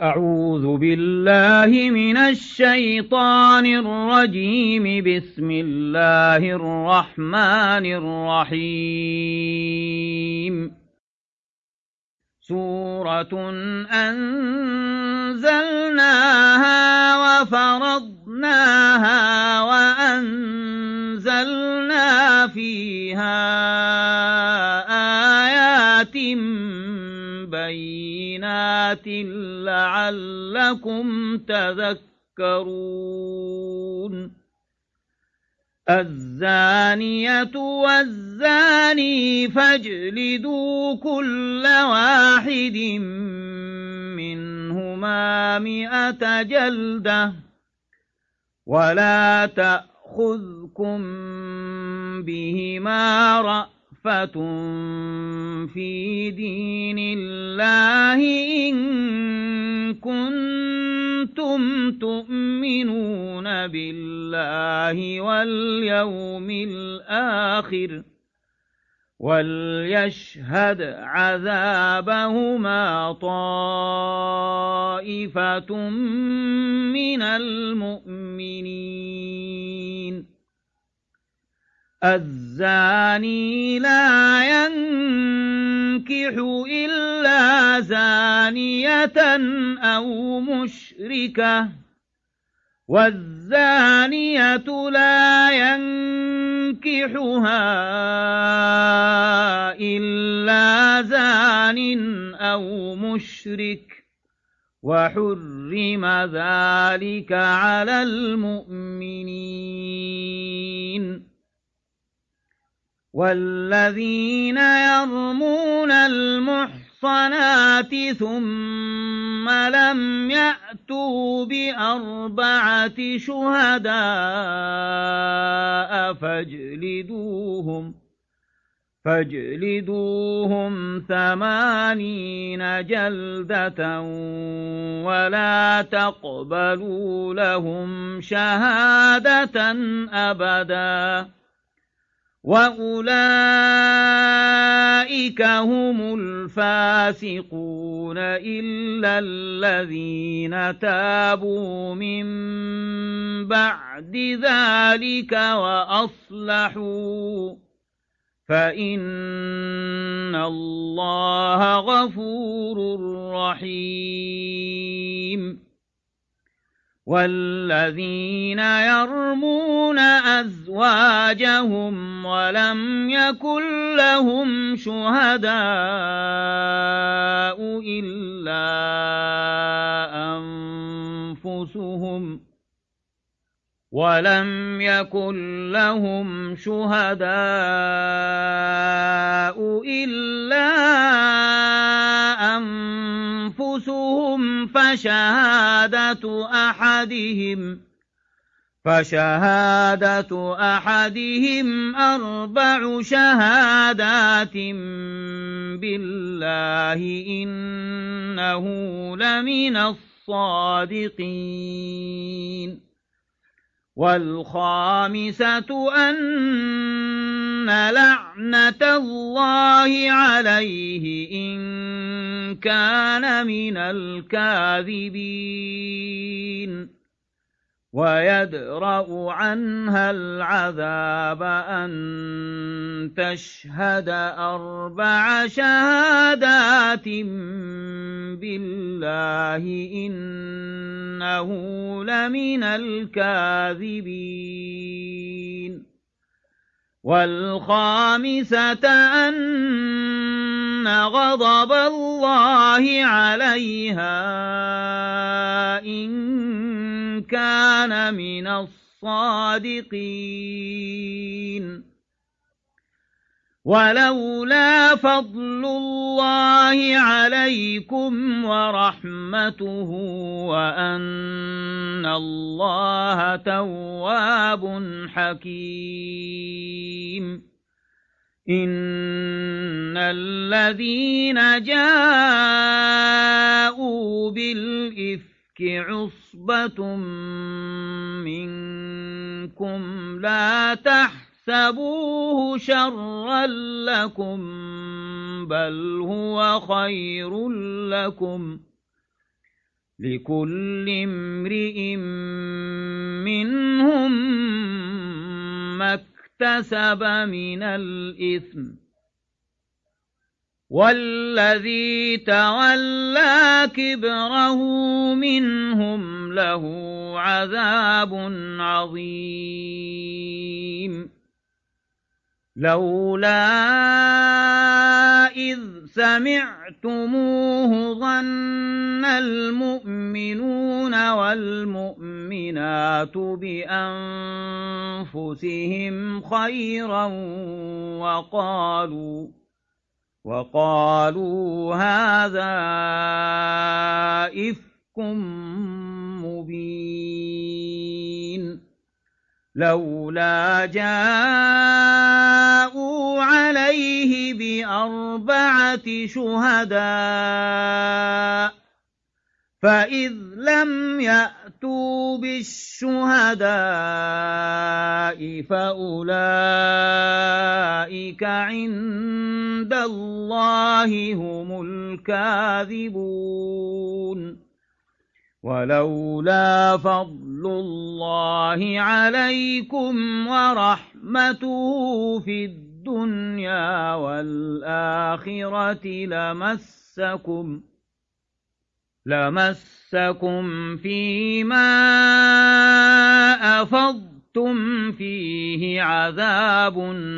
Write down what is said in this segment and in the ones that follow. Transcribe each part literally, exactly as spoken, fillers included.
أعوذ بالله من الشيطان الرجيم. بسم الله الرحمن الرحيم. سورة أنزلناها وفرضناها وأنزلنا فيها آيات بينات لعلكم تذكرون. الزانية والزاني فاجلدوا كل واحد منهما مئة جلدة ولا تأخذكم بهما رأفة في دين الله إن كنتم تؤمنون بالله واليوم الآخر وليشهد عذابهما طائفة من المؤمنين. الزاني لا ينكح إلا زانية أو مشركة والزانية لا ينكحها إلا زان أو مشرك وحرم ذلك على المؤمنين. والذين يرمون المحصنات ثم لم يأتوا بأربعة شهداء فاجلدوهم فاجلدوهم ثمانين جلدة ولا تقبلوا لهم شهادة أبدا وأولئك هم الفاسقون إلا الذين تابوا من بعد ذلك وأصلحوا فإن الله غفور رحيم. والذين يرمون أزواجهم ولم يكن لهم شهداء إلا أنفسهم ولم يكن لهم شهداء إلا أنفسهم فشهادة أحدهم فشهادة أحدهم أربع شهادات بالله إنه لمن الصادقين. والخامسة أن لعنة الله عليه إن كان من الكاذبين ويدرأ عنها العذاب أن تشهد أربع شهادات بالله إنه لمن الكاذبين. والخامسة أن غضب الله عليها إن كان من الصادقين. ولولا فضل الله عليكم ورحمته وأن الله تواب حكيم. إن الذين جاءوا بالإفك عصبة منكم لا تحسبوه شرا لكم بل هو خير لكم لكل امرئ منهم ما اكتسب من الإثم والذي تولى كبره منهم له عذاب عظيم لولا إذ سمعتموه ظن المؤمنون والمؤمنات بأنفسهم خيرا وقالوا وقالوا هذا إفك مبين لولا جاءوا عليه بأربعة شهداء فإذ لم يأتوا بالشهداء فأولئك عند الله هم الكاذبون ولولا فضل الله عليكم ورحمته في الدنيا والآخرة لمسكم لمسكم فيما أفضتم فيه عذاب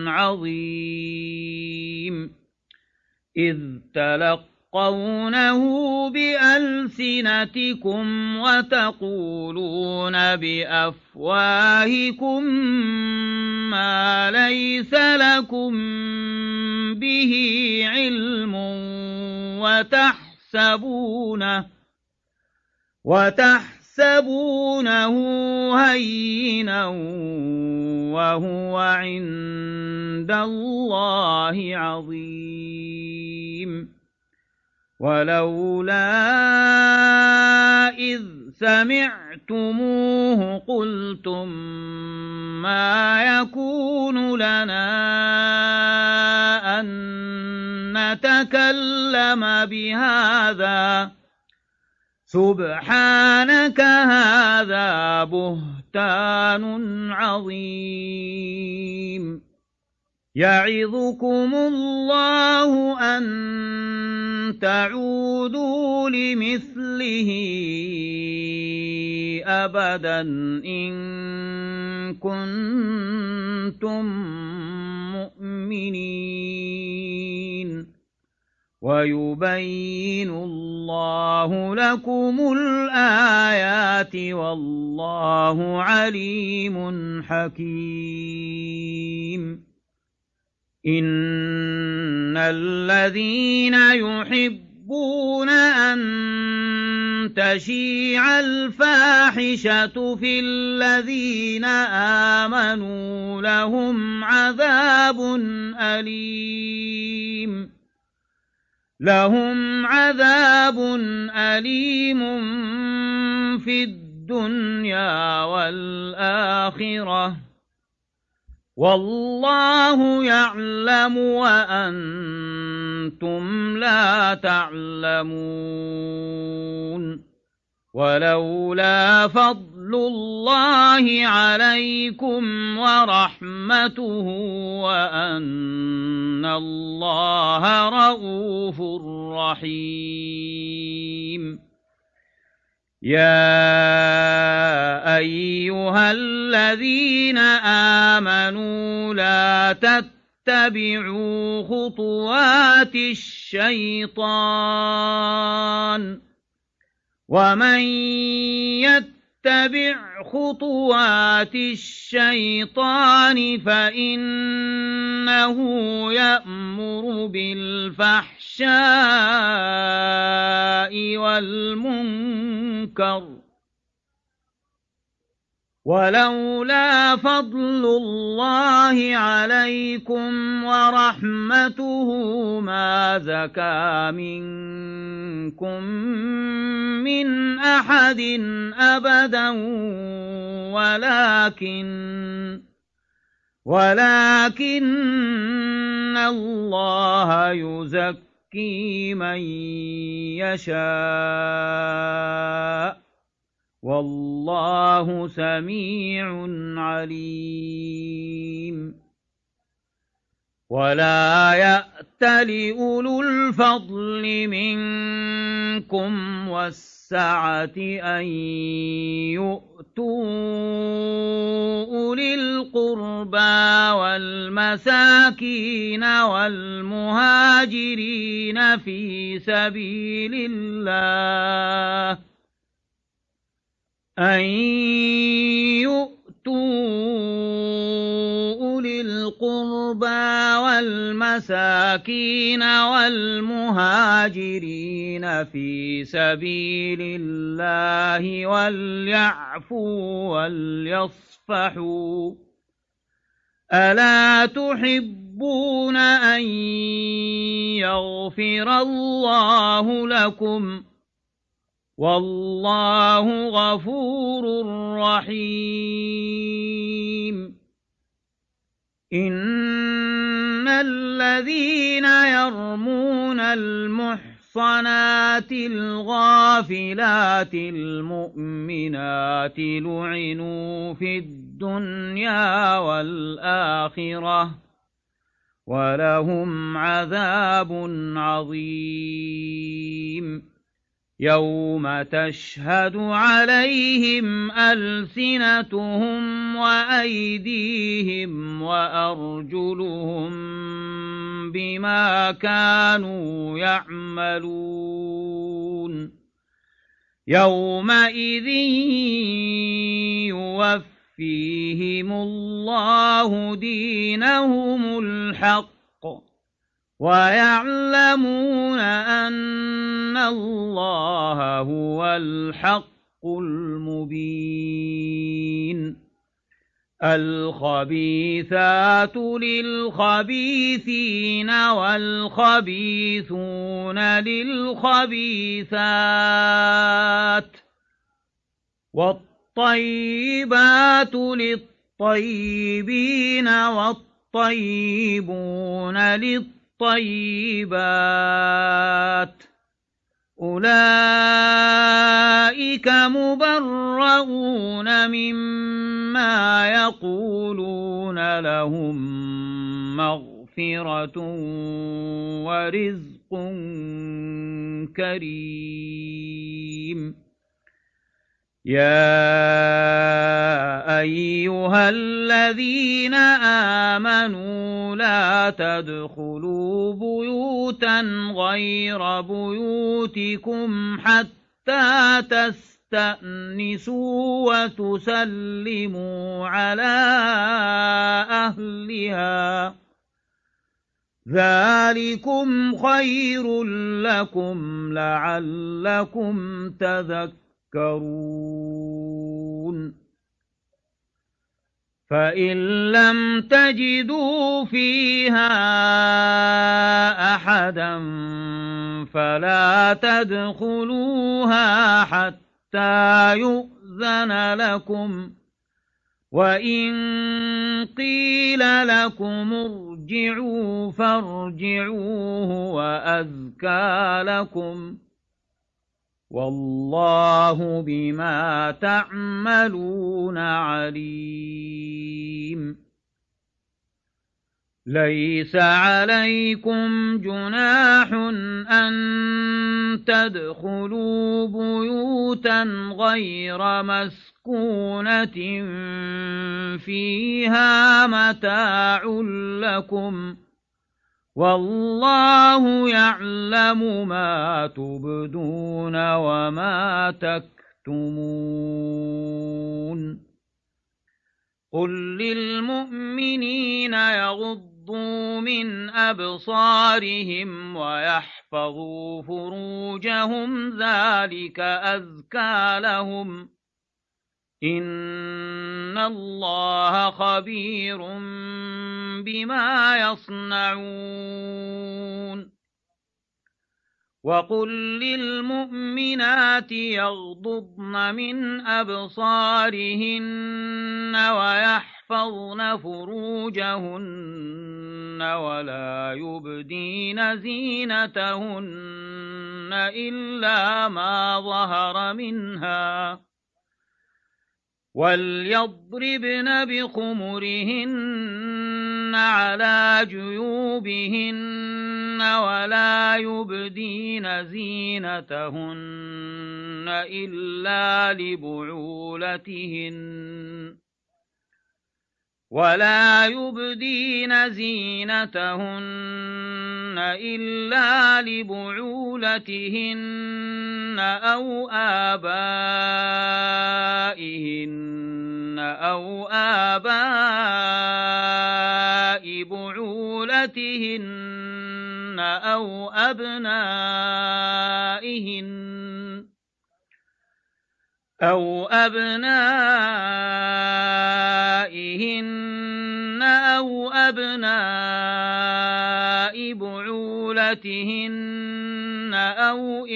عظيم إذ تلقونه بألسنتكم وتقولون بأفواهكم ما ليس لكم به علم وتحسبونه وتحسبونه هينا وهو عند الله عظيم ولولا إذ سمعتموه قلتم ما يكون لنا أن نتكلم بهذا سبحانك هذا بهتان عظيم يعظكم الله أن تعودوا لمثله أبدا إن كنتم مؤمنين ويبين الله لكم الآيات والله عليم حكيم إن الذين يحبون أن تشيع الفاحشة في الذين آمنوا لهم عذاب أليم لهم عذاب أليم في الدنيا والآخرة والله يعلم وأنتم لا تعلمون ولولا فضل الله عليكم ورحمته وأن الله رؤوف رحيم يا أيها الذين آمنوا لا تتبعوا خطوات الشيطان ومن يتبع خطوات الشيطان فإنه يأمر بالفحشاء والمنكر ولولا فضل الله عليكم ورحمته ما زكى منكم من أحد أبدا ولكن ولكن الله يزكي يزكي من يشاء والله سميع عليم ولا يأتل أولو الفضل منكم والسعة أن يؤتوا أولي القربى والمساكين والمهاجرين في سبيل الله أن يؤتوا أولي القربى والمساكين والمهاجرين في سبيل الله وليعفوا وليصفحوا ألا تحبون أن يغفر الله لكم والله غفور رحيم إن الذين يرمون المحصنات الغافلات المؤمنات لعنوا في الدنيا والآخرة ولهم عذاب عظيم يوم تشهد عليهم ألسنتهم وأيديهم وأرجلهم بما كانوا يعملون يومئذ يوفيهم الله دينهم الحق ويعلمون أن الله هو الحق المبين الخبيثات للخبيثين والخبيثون للخبيثات والطيبات للطيبين والطيبون للطيبين الطيبات أولئك مبرؤون مما يقولون لهم مغفرة ورزق كريم يا أيها الذين آمنوا لا تدخلوا بيوتا غير بيوتكم حتى تستأنسوا وتسلموا على أهلها ذلكم خير لكم لعلكم تذكرون فإن لم تجدوا فيها أحدا فلا تدخلوها حتى يؤذن لكم وإن قيل لكم ارجعوا فارجعوا وأزكى لكم والله بما تعملون عليم ليس عليكم جناح أن تدخلوا بيوتا غير مسكونة فيها متاع لكم والله يعلم ما تبدون وما تكتمون قل للمؤمنين يغضوا من أبصارهم ويحفظوا فروجهم ذلك أزكى لهم إن الله خبير بما يصنعون وقل للمؤمنات يغضضن من أبصارهن ويحفظن فروجهن ولا يبدين زينتهن إلا ما ظهر منها وليضربن بخمرهن على جيوبهن ولا يبدين زينتهن إلا لبعولتهن ولا يبدين زينتهن إلا لبعولتهن أو آبائهن أو آباء بعولتهن أو أبنائهن أو أبنائهن أو أبناء بعولتهن أو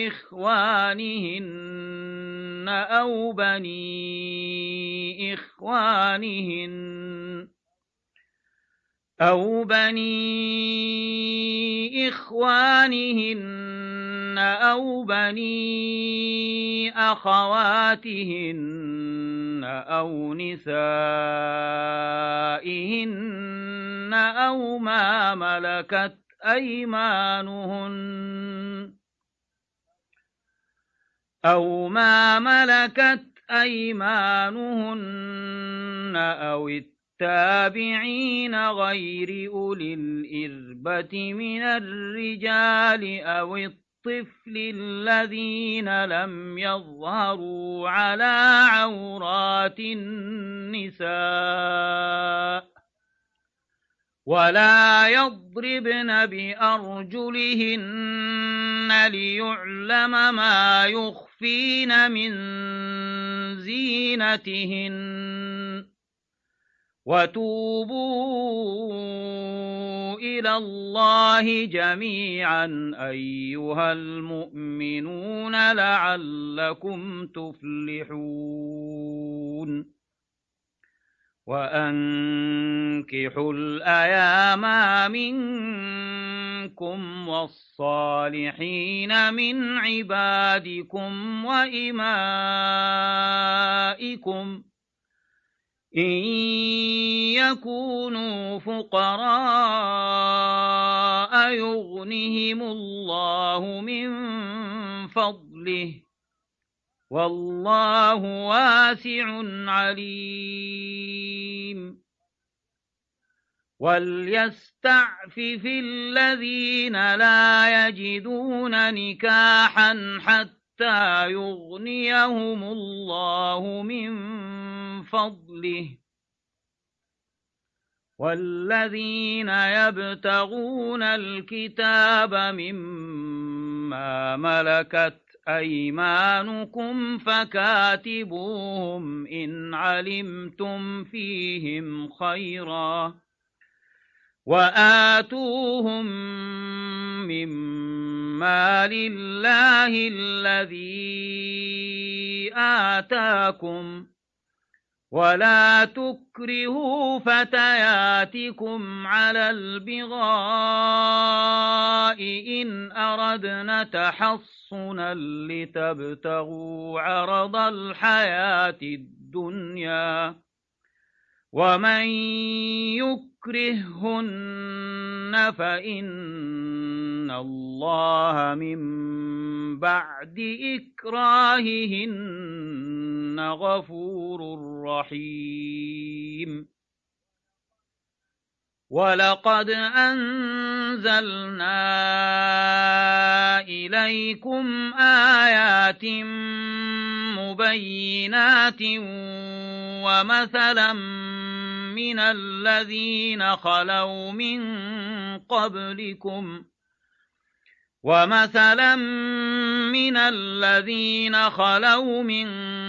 إخوانهن أو بني إخوانهن أو بني إخوانهن أو بني أخواتهن أو نسائهن أو ما ملكت أيمانهن أو ما ملكت أيمانهن أو التابعين غير أولي الإربة من الرجال أو الطفل الذين لم يظهروا على عورات النساء ولا يضربن بأرجلهن ليعلم ما يخفين من زينتهن وتوبوا إلى الله جميعا أيها المؤمنون لعلكم تفلحون وأنكحوا الأيام منكم والصالحين من عبادكم وإمائكم إن يكونوا فقراء يغنهم الله من فضله والله واسع عليم وليستعفف الذين لا يجدون نكاحا حتى يغنيهم الله من فضله والذين يبتغون الكتاب مما ملكت أيمانكم فكاتبوهم إن علمتم فيهم خيرا وآتوهم مما لله الذي آتاكم ولا تكرهوا فتياتكم على البغاء إن أردنا تحصنا لتبتغوا عرض الحياة الدنيا ومن يكرههن فإن الله من بعد إكراههن غفور رحيم ولقد أنزلنا إليكم آيات مبينات ومثلا من الذين خلوا من قبلكم ومثلا من الذين خلوا من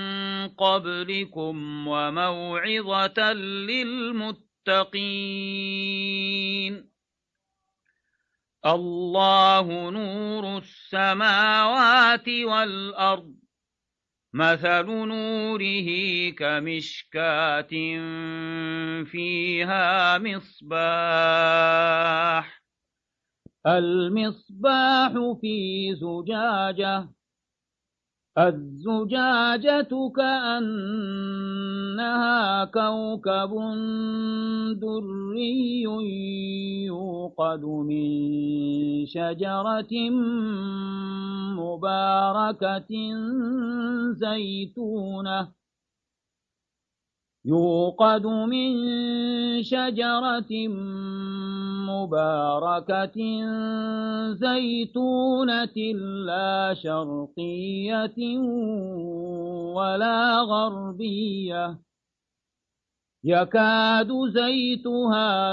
قبلكم وموعظة للمتقين الله نور السماوات والأرض مثل نوره كمشكاة فيها مصباح المصباح في زجاجة الزجاجة كأنها كوكب دري يوقد من شجرة مباركة زيتونة يوقد من شجرة مباركة زيتونة لا شرقية ولا غربية يكاد زيتها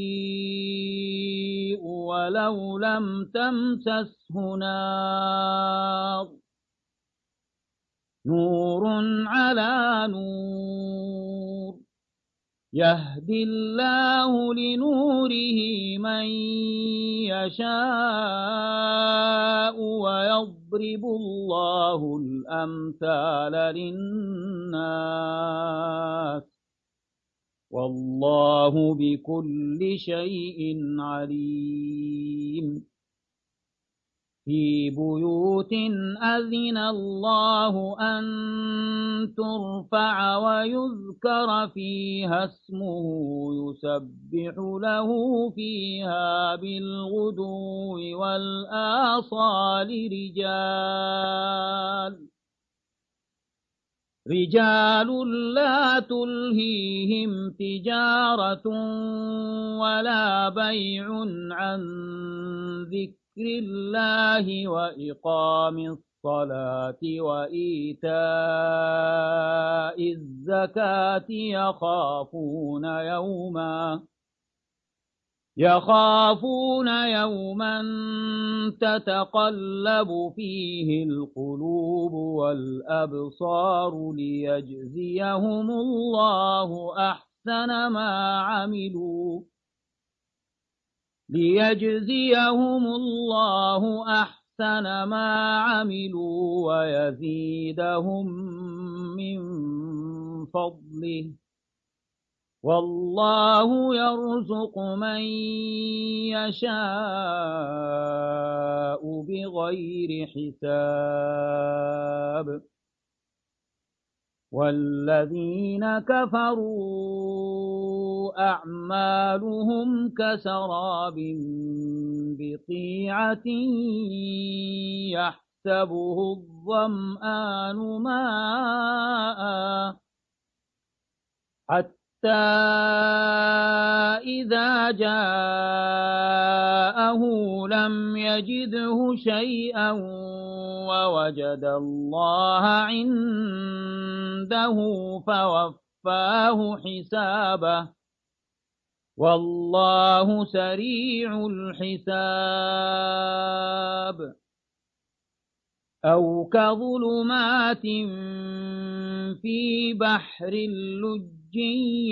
يضيء ولو لم تمسسه نار نور على نور يهدي الله لنوره من يشاء ويضرب الله الأمثال للناس والله بكل شيء عليم في بيوت أذن الله أن ترفع ويذكر فيها اسمه يسبح له فيها بالغدو والآصال رجال رجال لا تلهيهم تجارة ولا بيع عن ذكر ذكر الله وإقام الصلاة وإيتاء الزكاة يخافون يوما يخافون يوما تتقلب فيه القلوب والأبصار ليجزيهم الله أحسن ما عملوا ليجزيهم الله أحسن ما عملوا ويزيدهم من فضله والله يرزق من يشاء بغير حساب والذين كفروا أعمالهم كسراب بقيعة يحسبه الظمآن ماء حتى إذا جاءه لم يجده شيئا ووجد الله عنده فوفاه حسابه والله سريع الحساب أو كظلمات في بحر لجي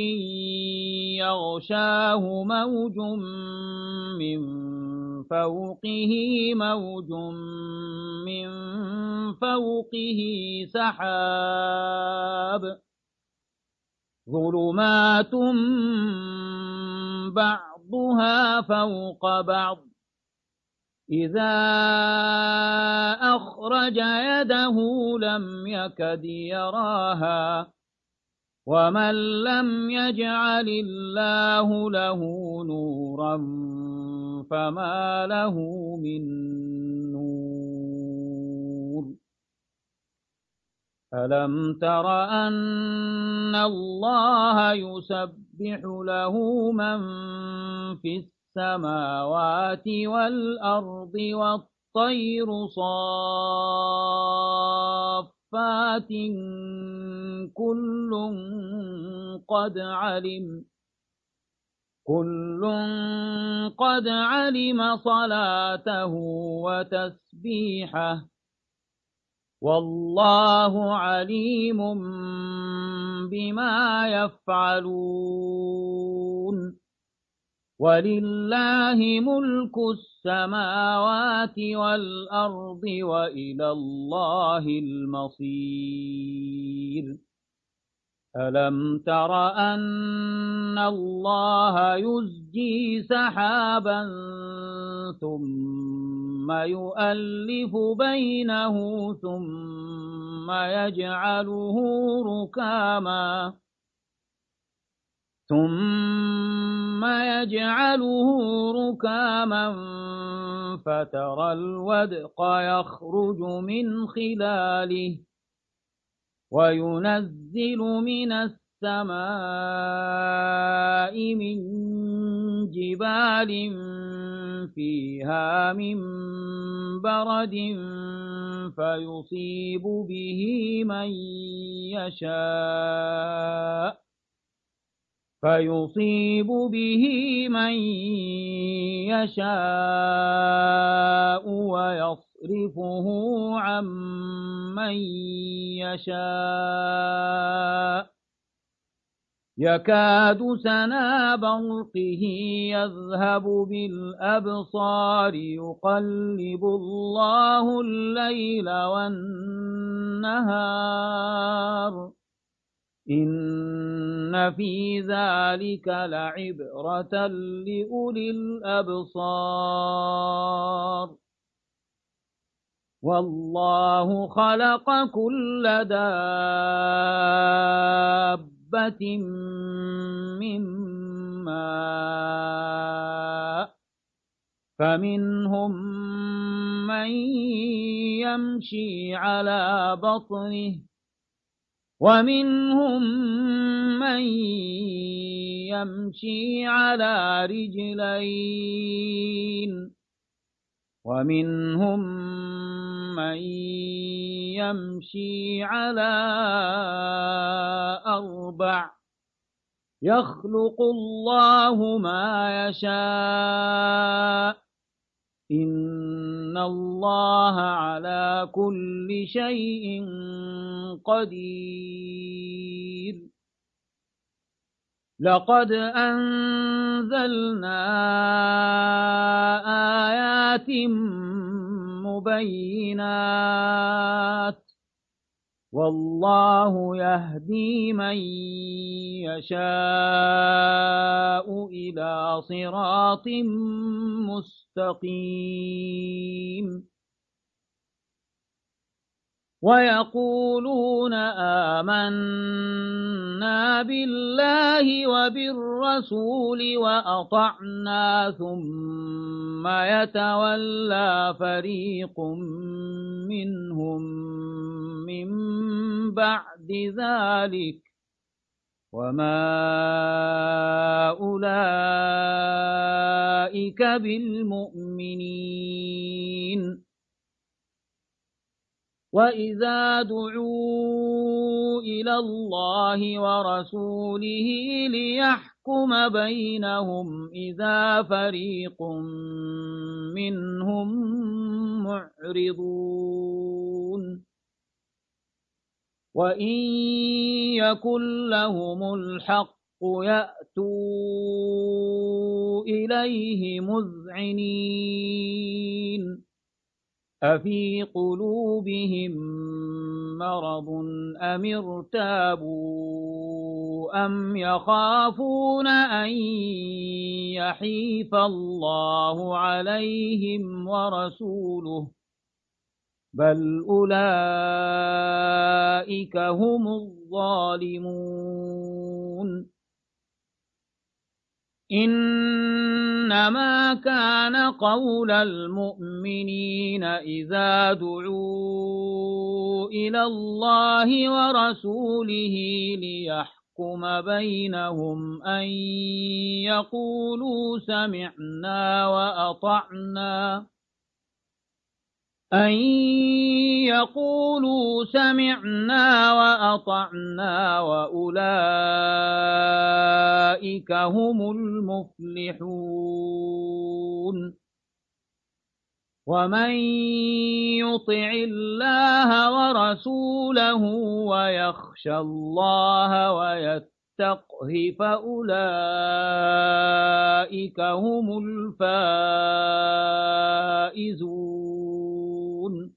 يغشاه موج من فوقه موج من فوقه سحاب ظلمات بعضها فوق بعض إذا أخرج يده لم يكد يراها ومن لم يجعل الله له نورا فما له من نور ألم تر أن الله يسبح له من في السماوات والأرض والطير صافات كل قد علم كل قد علم صلاته وتسبيحه والله عليم بما يفعلون ولله ملك السماوات والأرض وإلى الله المصير ألم تر أن الله يزجي سحابا ثم يؤلف بينه ثم يجعله ركاما ثم يجعله ركاما فترى الودق يخرج من خلاله وينزل من السماء من جبال فيها من برد فيصيب به من يشاء فيصيب به من يشاء ويصرفه عن من يشاء يكاد سنا برقه يذهب بالأبصار يقلب الله الليل والنهار إن في ذلك لعبرة لأولي الأبصار والله خلق كل دابة من ماء فمنهم من يمشي على بطنه ومنهم من يمشي على رجلين ومنهم من يمشي على أربع يخلق الله ما يشاء إن الله على كل شيء قدير لقد أنزلنا آيات مبينات والله يهدي من يشاء إلى صراط مستقيم ويقولون آمنا بالله وبالرسول وأطعنا ثم يتولى فريق منهم من بعد ذلك وما أولئك بالمؤمنين وإذا دعوا إلى الله ورسوله ليحكم بينهم إذا فريق منهم معرضون وإن يكن لهم الحق يأتوا إليه مذعنين أفي قلوبهم مرض أم ارتابوا أم يخافون أن يحيف الله عليهم ورسوله بل أولئك هم الظالمون إنما كان قول المؤمنين إذا دعوا إلى الله ورسوله ليحكم بينهم أن يقولوا سمعنا وأطعنا أن يقولوا سمعنا وأطعنا وأولئك هم المفلحون ومن يطع الله ورسوله ويخشى الله ويتقى يستقه فأولئك هم الفائزون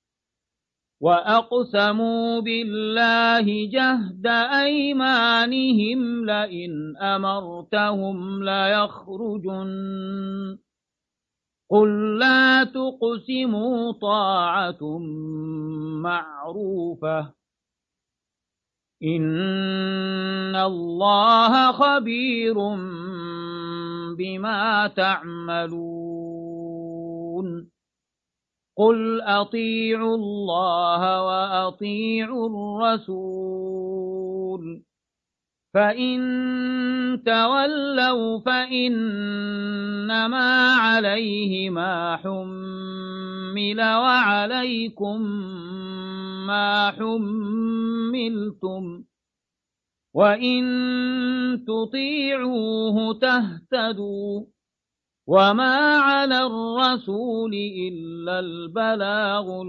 وأقسموا بالله جهد أيمانهم لئن أمرتهم ليخرجن قل لا تقسموا طاعة معروفة إن الله خبير بما تعملون قل أطيعوا الله وأطيعوا الرسول فإن تولوا فإنما عليه ما حمل وعليكم ما حملتم وإن تطيعوه تهتدوا وما على الرسول إلا البلاغ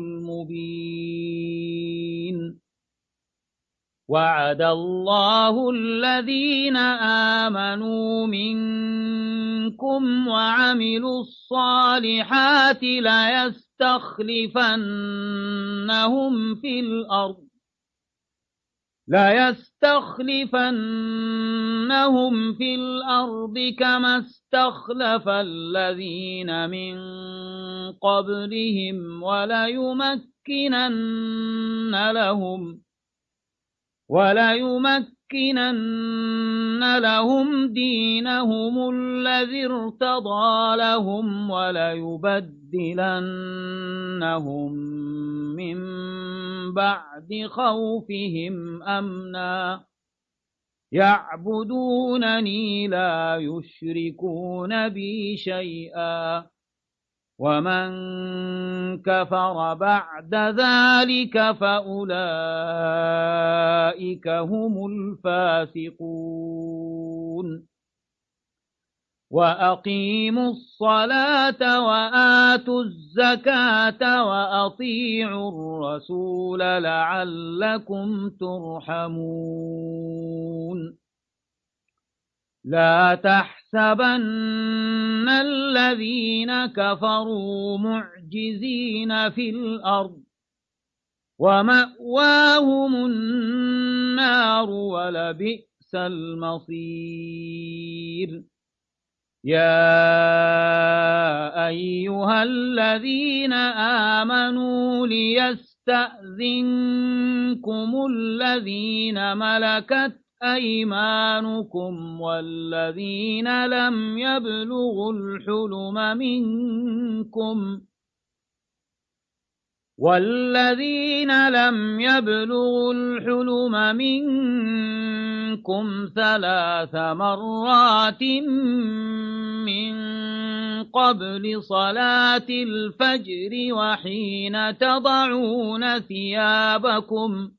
المبين وعد الله الذين آمنوا منكم وعملوا الصالحات ليستخلفنهم في الأرض ليستخلفنهم في الأرض كما استخلف الذين من قبلهم وليمكنن لهم وليمكنن لهم دينهم الذي ارتضى لهم وليبدلنهم من بعد خوفهم أمنا يعبدونني لا يشركون بي شيئا ومن كفر بعد ذلك فأولئك هم الفاسقون وأقيموا الصلاة وآتوا الزكاة وأطيعوا الرسول لعلكم ترحمون لا تحسبن الذين كفروا معجزين في الأرض ومأواهم النار ولبئس المصير يا أيها الذين آمنوا ليستأذنكم الذين ملكت أيمانكم والذين لم يبلغوا الحلم منكم والذين لم يبلغوا الحلم منكم ثلاث مرات من قبل صلاة الفجر وحين تضعون ثيابكم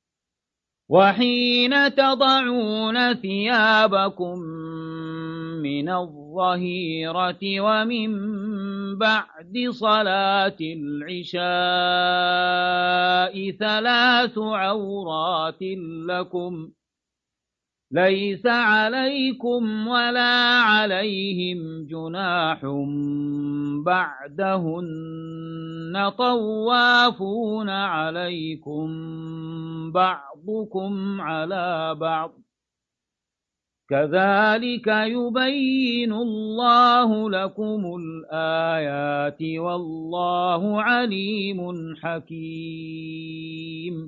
وحين تضعون ثيابكم من الظهيرة ومن بعد صلاة العشاء ثلاث عورات لكم ليس عليكم ولا عليهم جناح بعدهن طوافون عليكم بعضكم على بعض كذلك يبين الله لكم الآيات والله عليم حكيم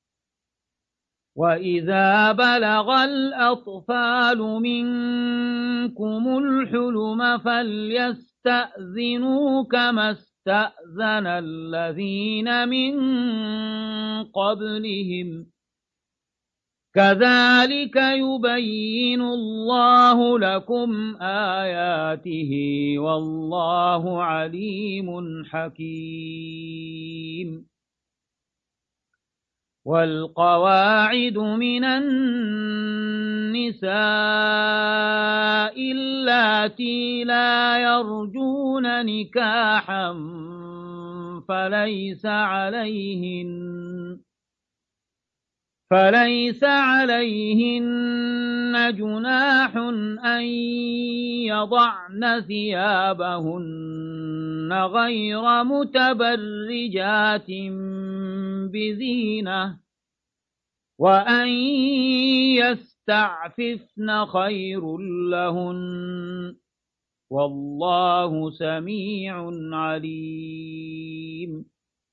وإذا بلغ الأطفال منكم الحلم فليستأذنوا كما استأذن الذين من قبلهم كذلك يبين الله لكم آياته والله عليم حكيم والقواعد من النساء اللاتي لا يرجون نكاحا فليس عليهن فليس عليهن جناح أن يضعن ثيابهن غير متبرجات بزينة وأن يستعففن خير لهن والله سميع عليم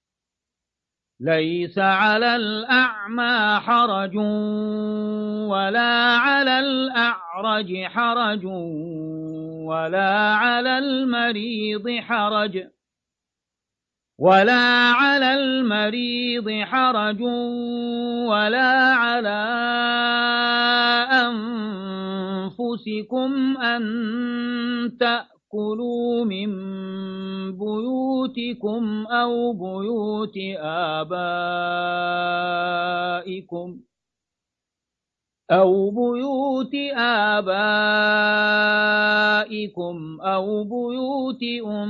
ليس على الأعمى حرج ولا على الأعرج حرج ولا على المريض حرج ولا على المريض حرج ولا على أنفسكم أن تأكلوا من بيوتكم أو بيوت آبائكم أو بيوت آبائكم أو بيوت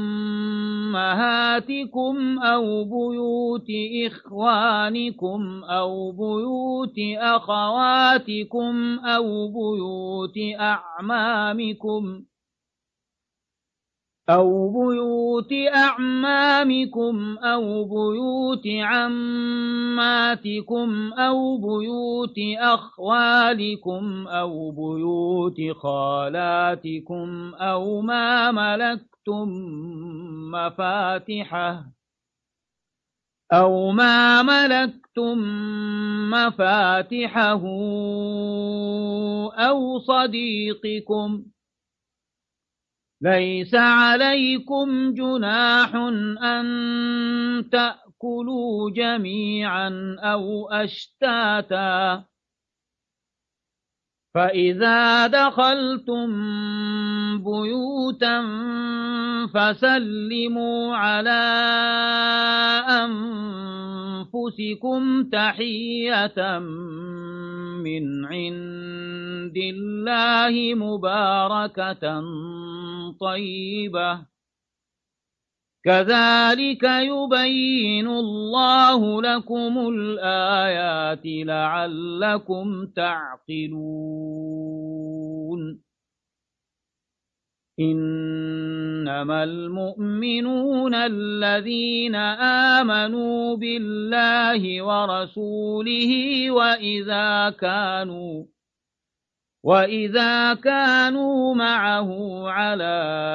أمهاتكم أو بيوت إخوانكم أو بيوت أخواتكم أو بيوت أعمامكم أو بيوت أعمامكم أو بيوت عماتكم أو بيوت أخوالكم أو بيوت خالاتكم أو ما ملكتم مفاتحه أو ما ملكتم مفاتحه أو صديقكم ليس عليكم جناح أن تأكلوا جميعا أو أشتاتا فإذا دخلتم بيوتا فسلموا على أنفسكم تحية من عند الله مباركة طيبة كذلك يبين الله لكم الآيات لعلكم تعقلون إنما المؤمنون الذين آمنوا بالله ورسوله وإذا كانوا وإذا كانوا معه على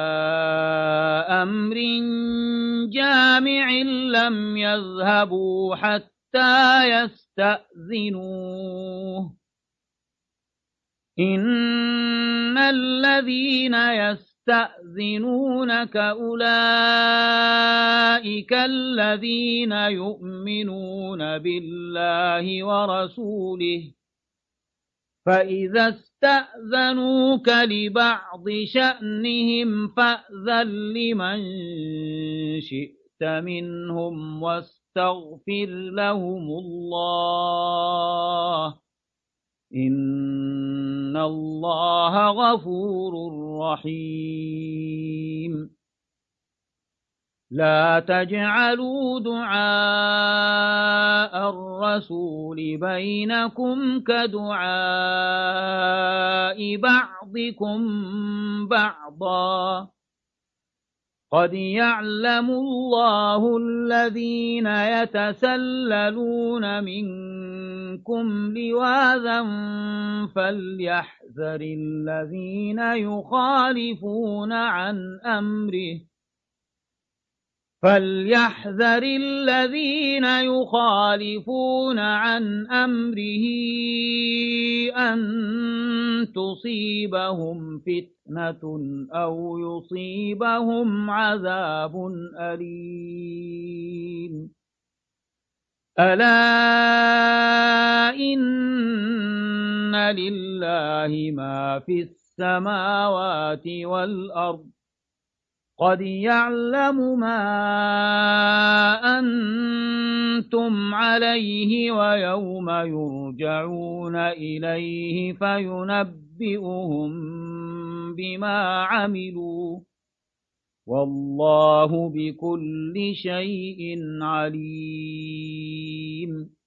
أمر جامع لم يذهبوا حتى يستأذنوه إن الذين يستأذنونك أولئك الذين يؤمنون بالله ورسوله فإذا استأذنوك لبعض شأنهم فأذن لمن شئت منهم واستغفر لهم الله إن الله غفور رحيم لا تجعلوا دعاء الرسول بينكم كدعاء بعضكم بعضا قد يعلم الله الذين يتسللون منكم لواذا فليحذر الذين يخالفون عن أمره فليحذر الذين يخالفون عن أمره أن تصيبهم فتنة أو يصيبهم عذاب أليم ألا إن لله ما في السماوات والأرض قد يعلم ما أنتم عليه ويوم يرجعون إليه فينبئهم بما عملوا والله بكل شيء عليم